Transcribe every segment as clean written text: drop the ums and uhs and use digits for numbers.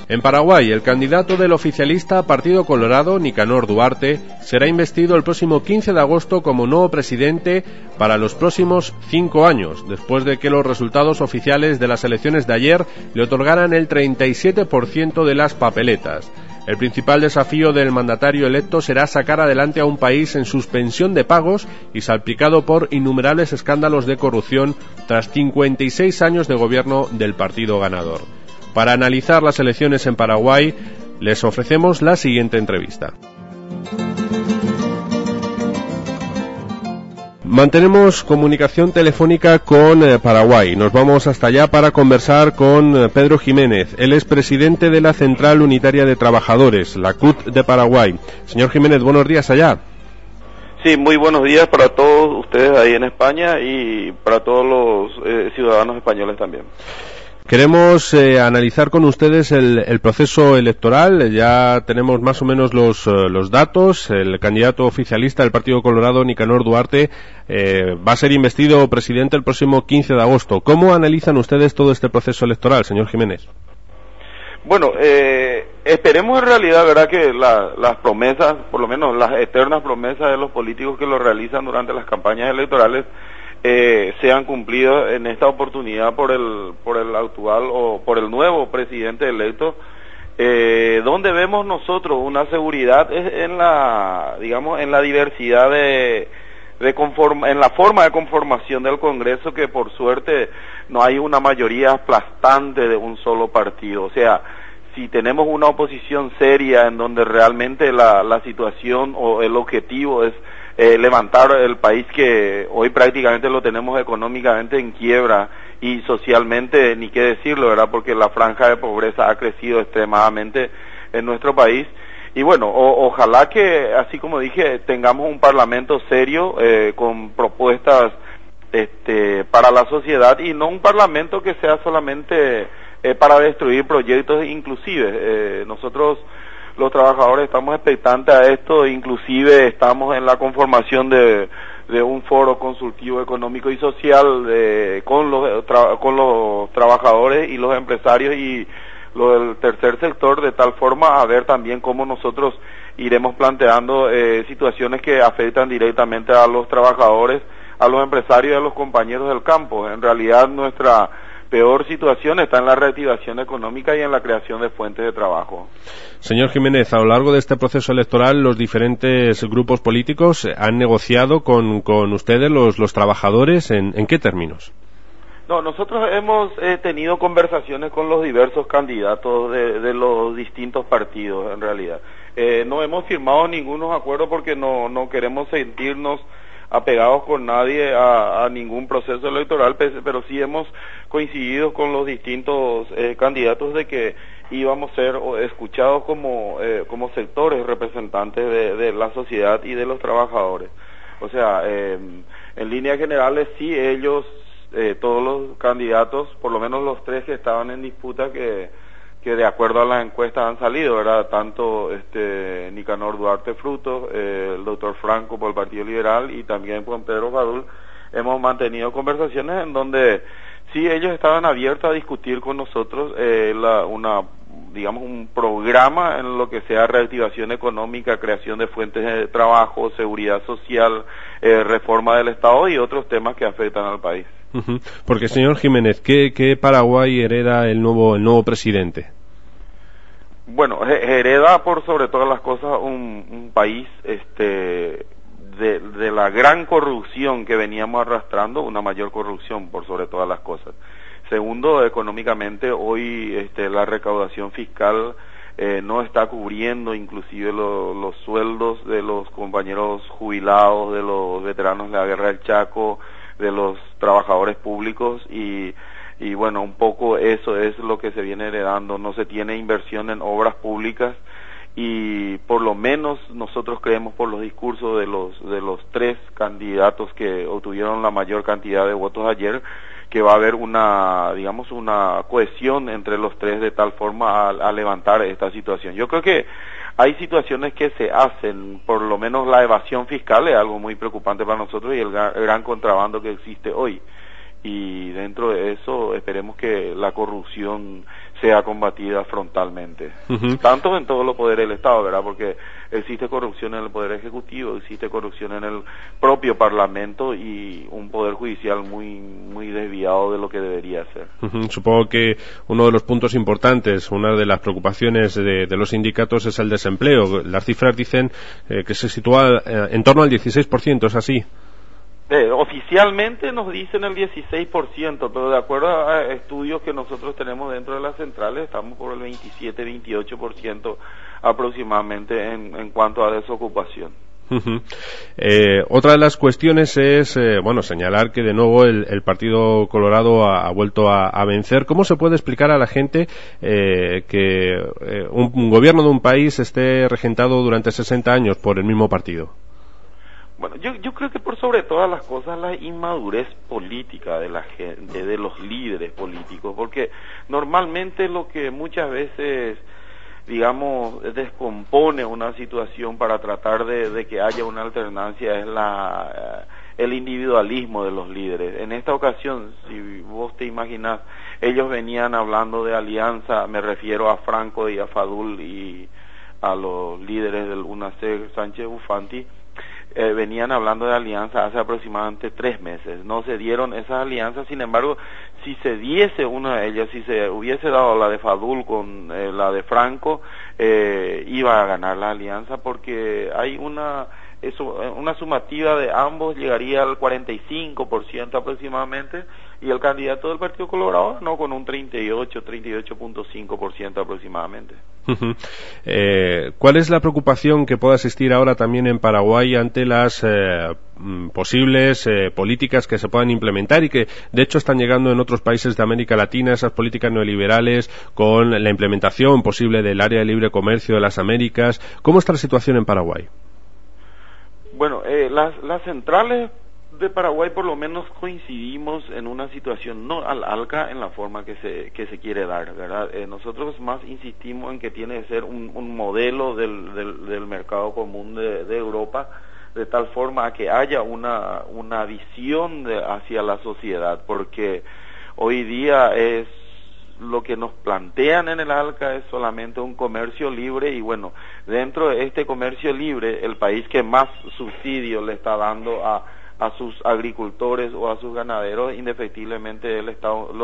En Paraguay, el candidato del oficialista Partido Colorado, Nicanor Duarte, será investido el próximo 15 de agosto como nuevo presidente para los próximos 5 años, después de que los resultados oficiales de las elecciones de ayer le otorgaran el 37% de las papeletas. El principal desafío del mandatario electo será sacar adelante a un país en suspensión de pagos y salpicado por innumerables escándalos de corrupción tras 56 años de gobierno del partido ganador. Para analizar las elecciones en Paraguay, les ofrecemos la siguiente entrevista. Mantenemos comunicación telefónica con Paraguay. Nos vamos hasta allá para conversar con Pedro Jiménez. Él es presidente de la Central Unitaria de Trabajadores, la CUT de Paraguay. Señor Jiménez, buenos días allá. Sí, muy buenos días para todos ustedes ahí en España y para todos los ciudadanos españoles también. Queremos analizar con ustedes el proceso electoral. Ya tenemos más o menos los datos. El candidato oficialista del Partido Colorado, Nicanor Duarte, va a ser investido presidente el próximo 15 de agosto. ¿Cómo analizan ustedes todo este proceso electoral, señor Jiménez? Bueno, esperemos en realidad, ¿verdad?, que las promesas, por lo menos las eternas promesas de los políticos que lo realizan durante las campañas electorales, sean cumplidos en esta oportunidad por el actual o por el nuevo presidente electo, donde vemos nosotros una seguridad en la diversidad en la forma de conformación del Congreso, que por suerte no hay una mayoría aplastante de un solo partido. O sea, si tenemos una oposición seria en donde realmente la situación o el objetivo es levantar el país, que hoy prácticamente lo tenemos económicamente en quiebra y socialmente ni qué decirlo, ¿verdad?, porque la franja de pobreza ha crecido extremadamente en nuestro país. Y bueno, ojalá que, así como dije, tengamos un parlamento serio con propuestas para la sociedad, y no un parlamento que sea solamente para destruir proyectos. Inclusive nosotros los trabajadores estamos expectantes a esto, inclusive estamos en la conformación de un foro consultivo económico y social con los trabajadores y los empresarios y lo del tercer sector, de tal forma a ver también cómo nosotros iremos planteando situaciones que afectan directamente a los trabajadores, a los empresarios y a los compañeros del campo. En realidad nuestra peor situación está en la reactivación económica y en la creación de fuentes de trabajo. Señor Jiménez, a lo largo de este proceso electoral, los diferentes grupos políticos han negociado con ustedes, los trabajadores, ¿en qué términos? No, nosotros hemos tenido conversaciones con los diversos candidatos de los distintos partidos, en realidad. No hemos firmado ningunos acuerdos porque no queremos sentirnos apegados con nadie a ningún proceso electoral, pero sí hemos coincidido con los distintos candidatos de que íbamos a ser escuchados como sectores representantes de la sociedad y de los trabajadores. O sea, en líneas generales sí, ellos, todos los candidatos, por lo menos los tres que estaban en disputa, que de acuerdo a las encuestas han salido, ¿verdad?, tanto Nicanor Duarte Frutos, el doctor Franco por el Partido Liberal y también con Pedro Badul, hemos mantenido conversaciones en donde sí, ellos estaban abiertos a discutir con nosotros un programa en lo que sea reactivación económica, creación de fuentes de trabajo, seguridad social, reforma del Estado y otros temas que afectan al país. Porque, señor Jiménez, ¿qué Paraguay hereda el nuevo presidente? Bueno, hereda por sobre todas las cosas un país de la gran corrupción que veníamos arrastrando, una mayor corrupción por sobre todas las cosas. Segundo, económicamente hoy la recaudación fiscal no está cubriendo inclusive los sueldos de los compañeros jubilados, de los veteranos de la Guerra del Chaco, de los trabajadores públicos y bueno, un poco eso es lo que se viene heredando. No se tiene inversión en obras públicas y por lo menos nosotros creemos, por los discursos de los tres candidatos que obtuvieron la mayor cantidad de votos ayer, que va a haber una cohesión entre los tres de tal forma a levantar esta situación. Yo creo que hay situaciones que se hacen, por lo menos la evasión fiscal es algo muy preocupante para nosotros y el gran contrabando que existe hoy. Y dentro de eso esperemos que la corrupción sea combatida frontalmente, tanto en todos los poderes del Estado, ¿verdad? Porque existe corrupción en el Poder Ejecutivo, existe corrupción en el propio Parlamento y un Poder Judicial muy desviado de lo que debería ser. Supongo que uno de los puntos importantes, una de las preocupaciones de los sindicatos es el desempleo. Las cifras dicen que se sitúa en torno al 16%, ¿es así? Oficialmente nos dicen el 16%, pero de acuerdo a estudios que nosotros tenemos dentro de las centrales, estamos por el 27-28% aproximadamente en cuanto a desocupación. Otra de las cuestiones es, señalar que de nuevo el Partido Colorado ha vuelto a vencer. ¿Cómo se puede explicar a la gente que un gobierno de un país esté regentado durante 60 años por el mismo partido? Bueno, yo creo que por sobre todas las cosas la inmadurez política de la gente, de los líderes políticos, porque normalmente lo que muchas veces, digamos, descompone una situación para tratar de que haya una alternancia es el individualismo de los líderes. En esta ocasión, si vos te imaginás, ellos venían hablando de alianza, me refiero a Franco y a Fadul y a los líderes del UNACER, Sánchez Bufanti, venían hablando de alianza hace aproximadamente 3 meses. No se dieron esas alianzas, sin embargo, si se diese una de ellas, si se hubiese dado la de Fadul con la de Franco, iba a ganar la alianza, porque hay una sumativa de ambos llegaría al 45% aproximadamente, y el candidato del Partido Colorado no con un 38.5% aproximadamente. ¿Cuál es la preocupación que pueda existir ahora también en Paraguay ante las posibles políticas que se puedan implementar y que de hecho están llegando en otros países de América Latina, esas políticas neoliberales con la implementación posible del área de libre comercio de las Américas? ¿Cómo está la situación en Paraguay? Bueno, las centrales de Paraguay por lo menos coincidimos en una situación no al alca en la forma que se quiere dar, ¿verdad? Nosotros más insistimos en que tiene que ser un modelo del mercado común de Europa, de tal forma que haya una visión hacia la sociedad, porque hoy día es lo que nos plantean en el ALCA es solamente un comercio libre, y bueno, dentro de este comercio libre, el país que más subsidio le está dando a sus agricultores o a sus ganaderos, indefectiblemente los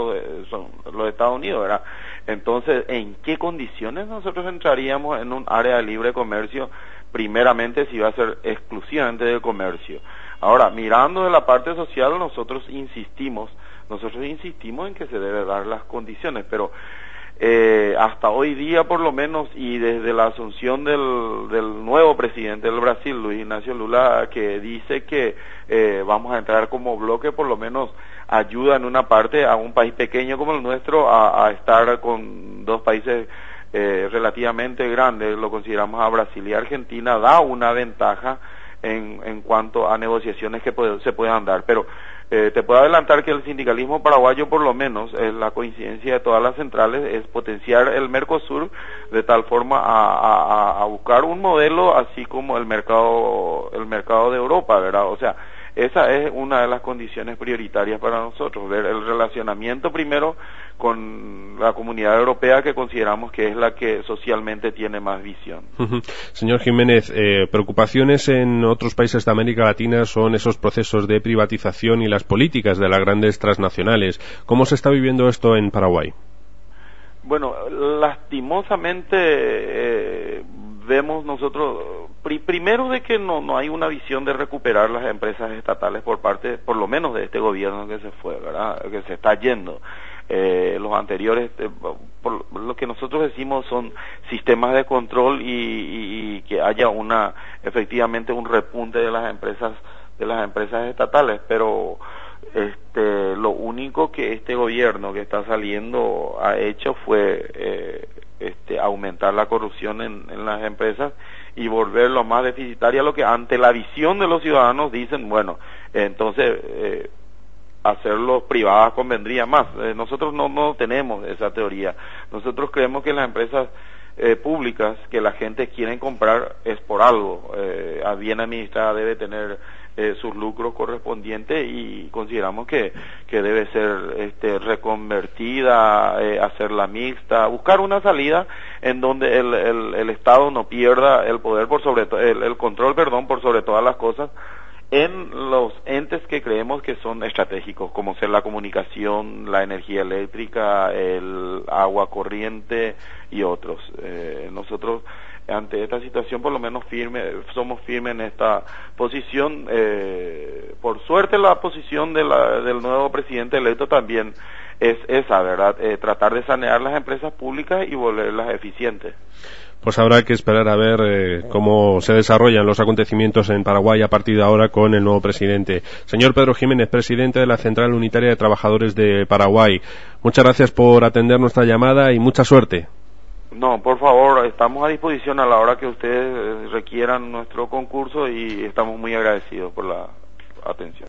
Estados Unidos, ¿verdad? Entonces, ¿en qué condiciones nosotros entraríamos en un área de libre comercio? Primeramente, si va a ser exclusivamente de comercio. Ahora, mirando de la parte social, nosotros insistimos en que se debe dar las condiciones, pero hasta hoy día por lo menos, y desde la asunción del nuevo presidente del Brasil, Luis Ignacio Lula, que dice que vamos a entrar como bloque, por lo menos ayuda en una parte a un país pequeño como el nuestro a estar con dos países relativamente grandes, lo consideramos a Brasil y Argentina, da una ventaja en cuanto a negociaciones que se puedan dar, pero te puedo adelantar que el sindicalismo paraguayo, por lo menos, la coincidencia de todas las centrales es potenciar el Mercosur de tal forma a buscar un modelo así como el mercado de Europa, ¿verdad? O sea, esa es una de las condiciones prioritarias para nosotros, ver el relacionamiento primero con la comunidad europea, que consideramos que es la que socialmente tiene más visión. Señor Jiménez, preocupaciones en otros países de América Latina son esos procesos de privatización y las políticas de las grandes transnacionales. ¿Cómo se está viviendo esto en Paraguay? Bueno, lastimosamente vemos nosotros primero de que no hay una visión de recuperar las empresas estatales por parte, por lo menos, de este gobierno que se fue, ¿verdad? Que se está yendo. Los anteriores, por lo que nosotros decimos, son sistemas de control y que haya efectivamente un repunte de las empresas estatales, pero lo único que este gobierno que está saliendo ha hecho fue aumentar la corrupción en las empresas y volverlo más deficitaria, lo que ante la visión de los ciudadanos dicen, bueno, entonces hacerlo privadas convendría más. Nosotros no tenemos esa teoría. Nosotros creemos que las empresas públicas que la gente quiere comprar es por algo. Bien administrada debe tener sus lucros correspondientes, y consideramos que debe ser reconvertida, hacerla mixta, buscar una salida en donde el Estado no pierda el poder por sobre el control, por sobre todas las cosas, en los entes que creemos que son estratégicos, como ser la comunicación, la energía eléctrica, el agua corriente y otros. Nosotros, ante esta situación, por lo menos somos firmes en esta posición. Por suerte, la posición del nuevo presidente electo también es esa, ¿verdad? Tratar de sanear las empresas públicas y volverlas eficientes. Pues habrá que esperar a ver cómo se desarrollan los acontecimientos en Paraguay a partir de ahora con el nuevo presidente. Señor Pedro Jiménez, presidente de la Central Unitaria de Trabajadores de Paraguay, muchas gracias por atender nuestra llamada y mucha suerte. No, por favor, estamos a disposición a la hora que ustedes requieran nuestro concurso y estamos muy agradecidos por la atención.